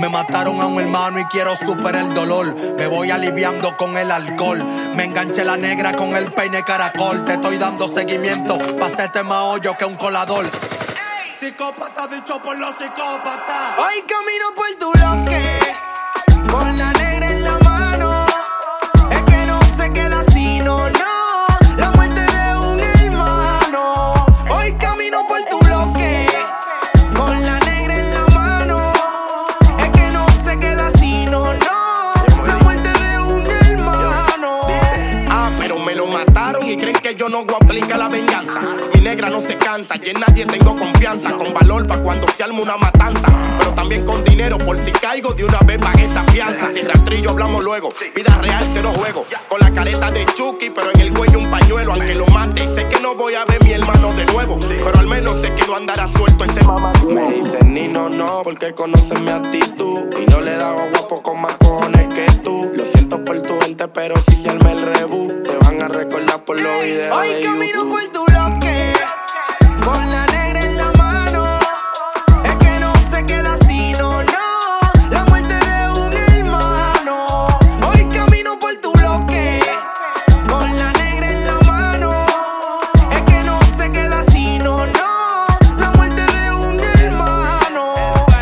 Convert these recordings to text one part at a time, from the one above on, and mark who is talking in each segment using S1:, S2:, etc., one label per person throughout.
S1: Me mataron a un hermano y quiero superar el dolor. Me voy aliviando con el alcohol. Me enganché la negra con el peine caracol. Te estoy dando seguimiento pa' hacerte más hoyo que un colador. Psicópata dicho por los psicópatas.
S2: Hoy camino por tu bloque con la negra en la mano. Es que no se queda así, no, no. La muerte de un hermano. Hoy camino por tu bloque con la negra en la mano. Es que no se queda así, no, no. La muerte de un hermano.
S3: Pero me lo mataron y creen que yo no voy a aplicar la venganza. Mi negra no se cansa y en nadie tengo confianza. Con valor pa' cuando se arma una matanza, pero también con dinero por si caigo de una vez pagué esa fianza. Si rastrillo hablamos luego, vida real cero juego. Con la careta de Chucky pero en el cuello un pañuelo. Aunque lo mate sé que no voy a ver mi hermano de nuevo, pero al menos sé que no andará suelto ese mamá.
S4: Me dicen ni no, no, porque conocen mi actitud y no le he dado guapo con más cojones que tú. Lo siento por tu gente, pero si se arma el rebú, te van a recordar por los videos
S2: Hoy
S4: de
S2: camino
S4: YouTube.
S2: por tu bloque con la negra en la mano. Es que no se queda así, no, no. La muerte de un hermano. Hoy camino por tu bloque con la negra en la mano. Es que no se queda así, no, no. La muerte de un hermano.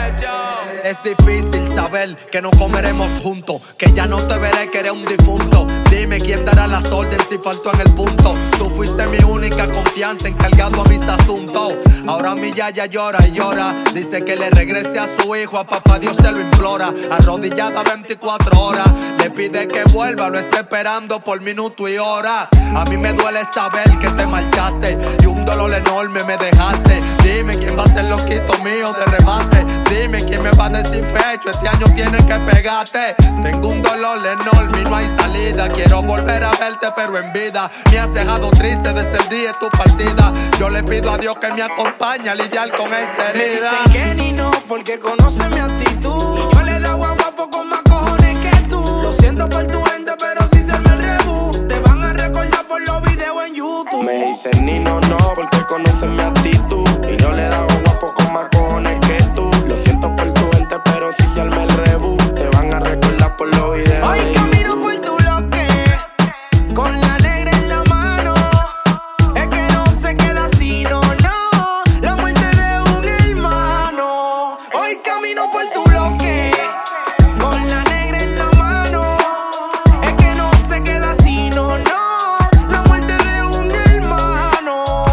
S1: Es difícil saber que no comeremos juntos, que ya no te veré, que eres un difunto. Dime quién dará las órdenes si faltó en el punto. Tú fuiste mi única confianza, encargado a mis asuntos. Ahora mi yaya llora y llora. Dice que le regrese a su hijo, a papá Dios se lo implora. Arrodillada 24 horas, le pide que vuelva, lo está esperando por minuto y hora. A mí me duele saber que te marchaste y un dolor enorme me dejaste. Dime quién va a ser loquito mío de remate. Dime quién me va a decir fecho, este año tienes que pegarte. Tengo un dolor enorme y no hay salida. Quiero volver a verte pero en vida. Me has dejado triste desde el día de tu partida. Yo le pido a Dios que me acompañe a lidiar con esta herida.
S2: Me dicen que ni no porque conocen mi actitud. Y yo le he dado a guapo con más cojones que tú. Lo siento por tu gente pero si se me el rebú, te van a recordar por los videos en YouTube.
S4: Me dicen ni no, no, porque conocen mi actitud y no le he dado guapo con más cojones que tú. Lo siento por tu gente, pero si se arma el rebú, te van a recordar por los videos
S2: Hoy
S4: de
S2: camino
S4: YouTube.
S2: por tu bloque con la negra en la mano. Es que no se queda así, no, no. La muerte de un hermano. Hoy camino por tu bloque con la negra en la mano. Es que no se queda así, no, no. La muerte de un hermano.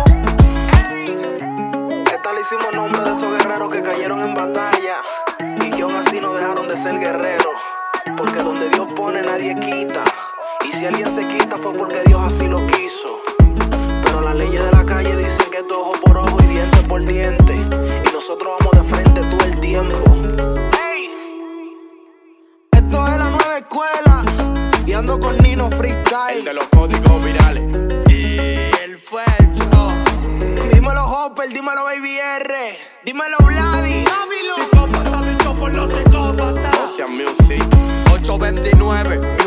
S5: Esta le hicimos nombre de esos guerreros que cayeron en batalla y que aún así no dejaron de ser guerreros. Porque donde Dios pone nadie quita. Y si alguien se quita fue porque Dios así lo quiso. Pero las leyes de la calle dicen que es ojo por ojo y diente por diente. Y nosotros vamos de frente todo el tiempo.
S2: Ey. Esto es la nueva escuela y ando con Nino Freestyle.
S3: El de los códigos virales.
S1: Y el fecho.
S2: Dímelo Hopper, dímelo Baby R, dímelo Vladi.
S1: Psicópata dicho por los psicópatas.
S4: Ocean Music.
S1: 829